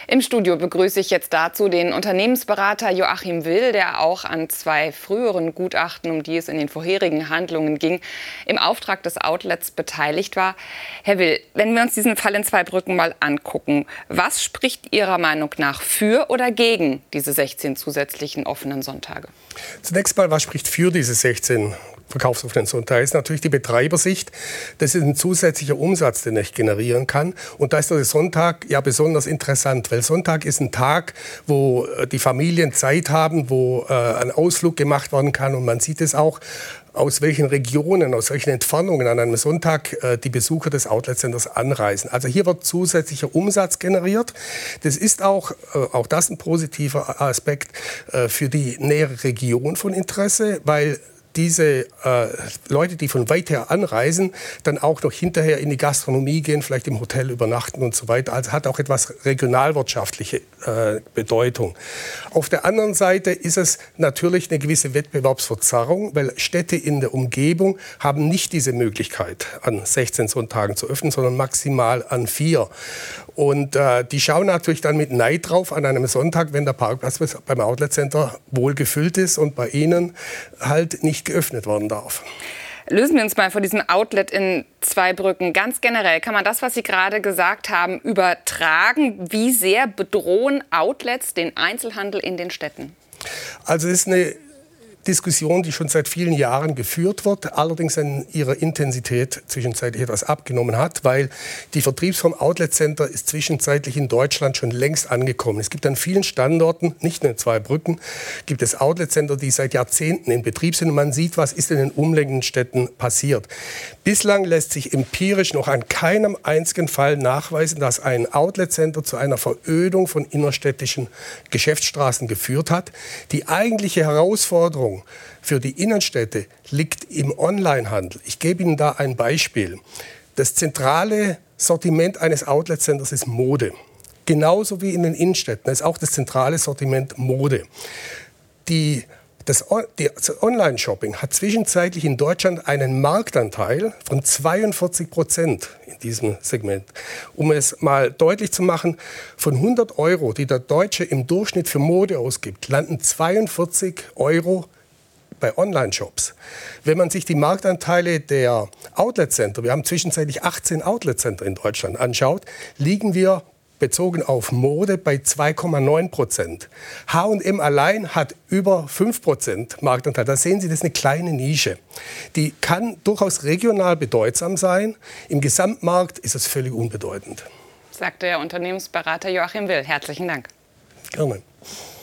Im Studio begrüße ich jetzt dazu den Unternehmensberater Joachim Will, der auch an 2 früheren Gutachten, um die es in den vorherigen Handlungen ging, im Auftrag des Outlets beteiligt war. Herr Will, wenn wir uns diesen Fall in Zweibrücken mal angucken, was spricht Ihrer Meinung nach für oder gegen diese 16 zusätzlichen offenen Sonntage? Zunächst mal, was spricht für diese 16 verkaufsoffenen Sonntage? Ist natürlich die Betreibersicht. Das ist ein zusätzlicher Umsatz, den ich generieren kann. Und da ist der Sonntag ja besonders interessant, weil Sonntag ist ein Tag, wo die Familien Zeit haben, wo ein Ausflug gemacht werden kann. Und man sieht es auch, aus welchen Regionen, aus welchen Entfernungen an einem Sonntag die Besucher des Outlet-Centers anreisen. Also hier wird zusätzlicher Umsatz generiert. Das ist auch das ein positiver Aspekt für die nähere Region von Interesse, weil diese Leute, die von weit her anreisen, dann auch noch hinterher in die Gastronomie gehen, vielleicht im Hotel übernachten und so weiter. Also hat auch etwas regionalwirtschaftliche Bedeutung. Auf der anderen Seite ist es natürlich eine gewisse Wettbewerbsverzerrung, weil Städte in der Umgebung haben nicht diese Möglichkeit, an 16 Sonntagen zu öffnen, sondern maximal an 4. Und die schauen natürlich dann mit Neid drauf an einem Sonntag, wenn der Parkplatz beim Outlet Center wohl gefüllt ist und bei ihnen halt nicht geöffnet werden darf. Lösen wir uns mal von diesem Outlet in Zweibrücken. Ganz generell, kann man das, was Sie gerade gesagt haben, übertragen? Wie sehr bedrohen Outlets den Einzelhandel in den Städten? Also es ist eine Diskussion, die schon seit vielen Jahren geführt wird, allerdings in ihrer Intensität zwischenzeitlich etwas abgenommen hat, weil die Vertriebsform Outlet Center ist zwischenzeitlich in Deutschland schon längst angekommen. Es gibt an vielen Standorten, nicht nur in Zweibrücken, gibt es Outlet Center, die seit Jahrzehnten in Betrieb sind und man sieht, was ist in den umliegenden Städten passiert. Bislang lässt sich empirisch noch an keinem einzigen Fall nachweisen, dass ein Outlet Center zu einer Verödung von innerstädtischen Geschäftsstraßen geführt hat. Die eigentliche Herausforderung für die Innenstädte liegt im Onlinehandel. Ich gebe Ihnen da ein Beispiel. Das zentrale Sortiment eines Outlet-Centers ist Mode. Genauso wie in den Innenstädten ist auch das zentrale Sortiment Mode. Das Online-Shopping hat zwischenzeitlich in Deutschland einen Marktanteil von 42% in diesem Segment. Um es mal deutlich zu machen, von 100 €, die der Deutsche im Durchschnitt für Mode ausgibt, landen 42 € bei Online-Shops. Wenn man sich die Marktanteile der Outlet-Center, wir haben zwischenzeitlich 18 Outlet-Center in Deutschland, anschaut, liegen wir bezogen auf Mode bei 2,9%. H&M allein hat über 5% Marktanteil. Da sehen Sie, das ist eine kleine Nische. Die kann durchaus regional bedeutsam sein. Im Gesamtmarkt ist es völlig unbedeutend. Sagt der Unternehmensberater Joachim Will. Herzlichen Dank. Gerne.